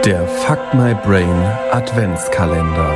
Der Fuck My Brain Adventskalender.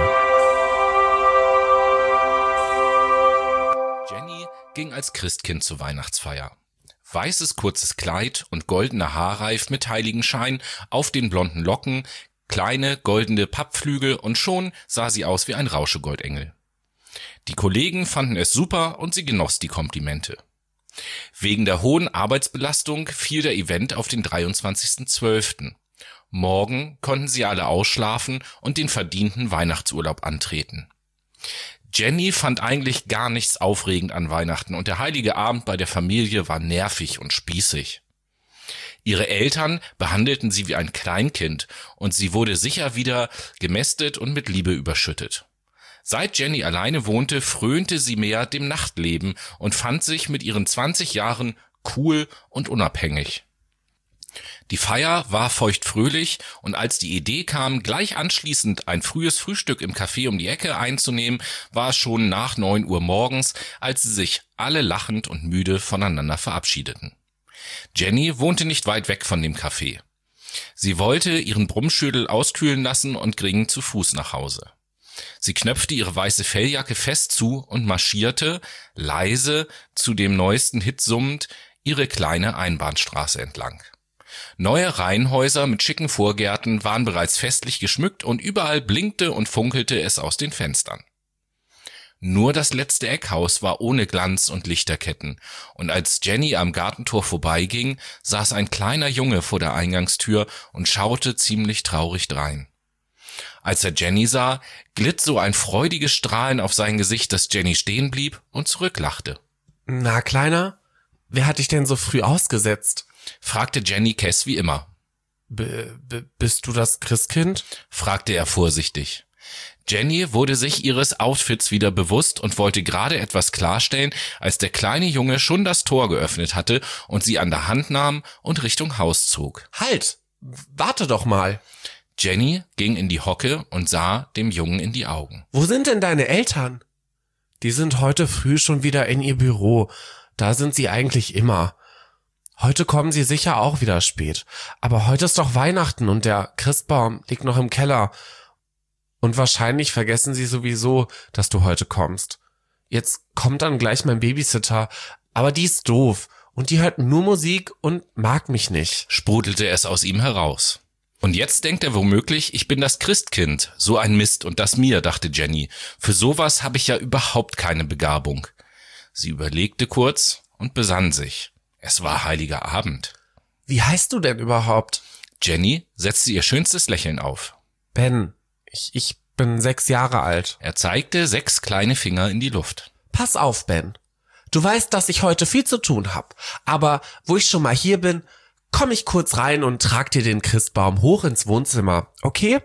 Jenny ging als Christkind zur Weihnachtsfeier. Weißes kurzes Kleid und goldener Haarreif mit Heiligenschein auf den blonden Locken, kleine goldene Pappflügel und schon sah sie aus wie ein Rauschegoldengel. Die Kollegen fanden es super und sie genoss die Komplimente. Wegen der hohen Arbeitsbelastung fiel der Event auf den 23.12. Morgen konnten sie alle ausschlafen und den verdienten Weihnachtsurlaub antreten. Jenny fand eigentlich gar nichts aufregend an Weihnachten und der heilige Abend bei der Familie war nervig und spießig. Ihre Eltern behandelten sie wie ein Kleinkind und sie wurde sicher wieder gemästet und mit Liebe überschüttet. Seit Jenny alleine wohnte, frönte sie mehr dem Nachtleben und fand sich mit ihren 20 Jahren cool und unabhängig. Die Feier war feuchtfröhlich und als die Idee kam, gleich anschließend ein frühes Frühstück im Café um die Ecke einzunehmen, war es schon nach 9 Uhr morgens, als sie sich alle lachend und müde voneinander verabschiedeten. Jenny wohnte nicht weit weg von dem Café. Sie wollte ihren Brummschädel auskühlen lassen und ging zu Fuß nach Hause. Sie knöpfte ihre weiße Felljacke fest zu und marschierte, leise, zu dem neuesten Hit summend, ihre kleine Einbahnstraße entlang. Neue Reihenhäuser mit schicken Vorgärten waren bereits festlich geschmückt und überall blinkte und funkelte es aus den Fenstern. Nur das letzte Eckhaus war ohne Glanz und Lichterketten, und als Jenny am Gartentor vorbeiging, saß ein kleiner Junge vor der Eingangstür und schaute ziemlich traurig drein. Als er Jenny sah, glitt so ein freudiges Strahlen auf sein Gesicht, dass Jenny stehen blieb und zurücklachte. Na, Kleiner, wer hat dich denn so früh ausgesetzt? Fragte Jenny Kess wie immer. Bist du das Christkind? Fragte er vorsichtig. Jenny wurde sich ihres Outfits wieder bewusst und wollte gerade etwas klarstellen, als der kleine Junge schon das Tor geöffnet hatte und sie an der Hand nahm und Richtung Haus zog. Halt! Warte doch mal! Jenny ging in die Hocke und sah dem Jungen in die Augen. Wo sind denn deine Eltern? Die sind heute früh schon wieder in ihr Büro. Da sind sie eigentlich immer. Heute kommen sie sicher auch wieder spät. Aber heute ist doch Weihnachten und der Christbaum liegt noch im Keller. Und wahrscheinlich vergessen sie sowieso, dass du heute kommst. Jetzt kommt dann gleich mein Babysitter, aber die ist doof und die hört nur Musik und mag mich nicht. Sprudelte es aus ihm heraus. Und jetzt denkt er womöglich, ich bin das Christkind. So ein Mist und das mir, dachte Jenny. Für sowas habe ich ja überhaupt keine Begabung. Sie überlegte kurz und besann sich. Es war heiliger Abend. Wie heißt du denn überhaupt? Jenny setzte ihr schönstes Lächeln auf. Ben, ich bin 6 Jahre alt. Er zeigte 6 kleine Finger in die Luft. Pass auf, Ben. Du weißt, dass ich heute viel zu tun hab. Aber wo ich schon mal hier bin, komm ich kurz rein und trag dir den Christbaum hoch ins Wohnzimmer, okay?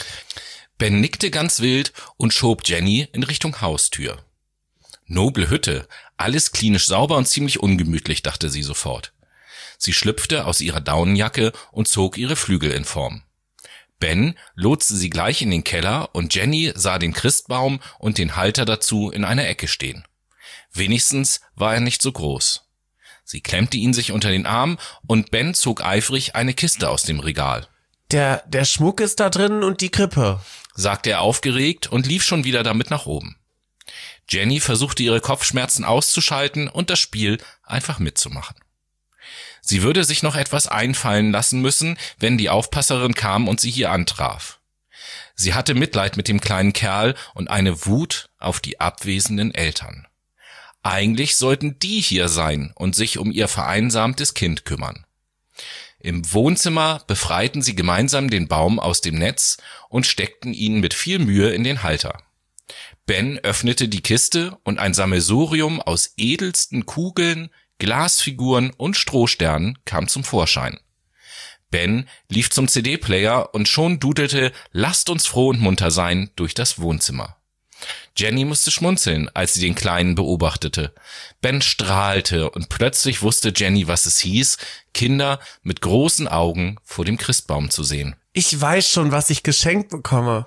Ben nickte ganz wild und schob Jenny in Richtung Haustür. Noble Hütte, alles klinisch sauber und ziemlich ungemütlich, dachte sie sofort. Sie schlüpfte aus ihrer Daunenjacke und zog ihre Flügel in Form. Ben lotste sie gleich in den Keller und Jenny sah den Christbaum und den Halter dazu in einer Ecke stehen. Wenigstens war er nicht so groß. Sie klemmte ihn sich unter den Arm und Ben zog eifrig eine Kiste aus dem Regal. Der Schmuck ist da drin und die Krippe, sagte er aufgeregt und lief schon wieder damit nach oben. Jenny versuchte ihre Kopfschmerzen auszuschalten und das Spiel einfach mitzumachen. Sie würde sich noch etwas einfallen lassen müssen, wenn die Aufpasserin kam und sie hier antraf. Sie hatte Mitleid mit dem kleinen Kerl und eine Wut auf die abwesenden Eltern. Eigentlich sollten die hier sein und sich um ihr vereinsamtes Kind kümmern. Im Wohnzimmer befreiten sie gemeinsam den Baum aus dem Netz und steckten ihn mit viel Mühe in den Halter. Ben öffnete die Kiste und ein Sammelsurium aus edelsten Kugeln, Glasfiguren und Strohsternen kam zum Vorschein. Ben lief zum CD-Player und schon dudelte »Lasst uns froh und munter sein« durch das Wohnzimmer. Jenny musste schmunzeln, als sie den Kleinen beobachtete. Ben strahlte und plötzlich wusste Jenny, was es hieß, Kinder mit großen Augen vor dem Christbaum zu sehen. Ich weiß schon, was ich geschenkt bekomme.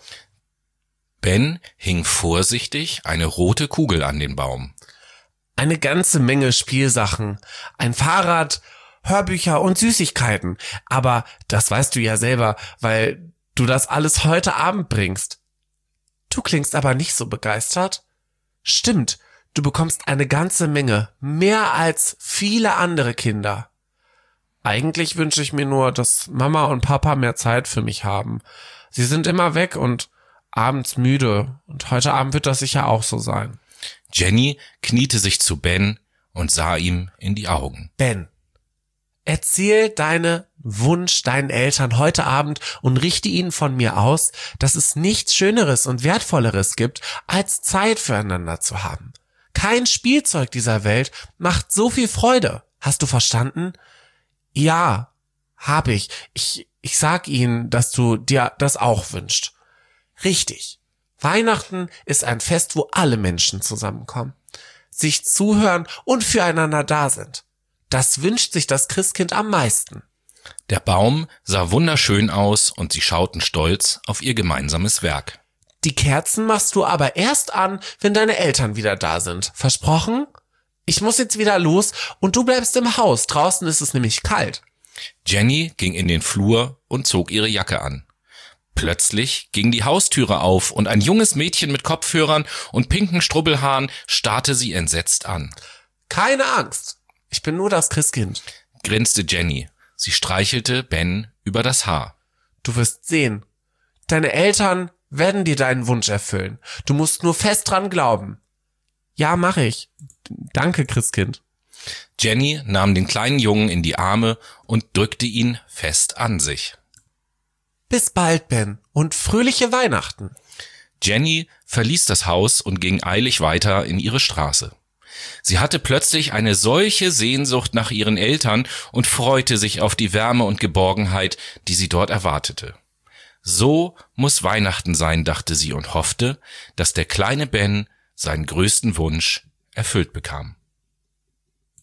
Ben hing vorsichtig eine rote Kugel an den Baum. Eine ganze Menge Spielsachen, ein Fahrrad, Hörbücher und Süßigkeiten. Aber das weißt du ja selber, weil du das alles heute Abend bringst. Du klingst aber nicht so begeistert. Stimmt, du bekommst eine ganze Menge, mehr als viele andere Kinder. Eigentlich wünsche ich mir nur, dass Mama und Papa mehr Zeit für mich haben. Sie sind immer weg und abends müde und heute Abend wird das sicher auch so sein. Jenny kniete sich zu Ben und sah ihm in die Augen. Ben, erzähl deinen Wunsch deinen Eltern heute Abend und richte ihnen von mir aus, dass es nichts Schöneres und Wertvolleres gibt, als Zeit füreinander zu haben. Kein Spielzeug dieser Welt macht so viel Freude. Hast du verstanden? Ja, hab ich. Ich sag ihnen, dass du dir das auch wünschst. Richtig. Weihnachten ist ein Fest, wo alle Menschen zusammenkommen, sich zuhören und füreinander da sind. Das wünscht sich das Christkind am meisten. Der Baum sah wunderschön aus und sie schauten stolz auf ihr gemeinsames Werk. Die Kerzen machst du aber erst an, wenn deine Eltern wieder da sind. Versprochen? Ich muss jetzt wieder los und du bleibst im Haus. Draußen ist es nämlich kalt. Jenny ging in den Flur und zog ihre Jacke an. Plötzlich ging die Haustüre auf und ein junges Mädchen mit Kopfhörern und pinken Strubbelhaaren starrte sie entsetzt an. Keine Angst, ich bin nur das Christkind, grinste Jenny. Sie streichelte Ben über das Haar. Du wirst sehen, deine Eltern werden dir deinen Wunsch erfüllen. Du musst nur fest dran glauben. Ja, mach ich. Danke, Christkind. Jenny nahm den kleinen Jungen in die Arme und drückte ihn fest an sich. Bis bald, Ben, und fröhliche Weihnachten. Jenny verließ das Haus und ging eilig weiter in ihre Straße. Sie hatte plötzlich eine solche Sehnsucht nach ihren Eltern und freute sich auf die Wärme und Geborgenheit, die sie dort erwartete. So muss Weihnachten sein, dachte sie und hoffte, dass der kleine Ben seinen größten Wunsch erfüllt bekam.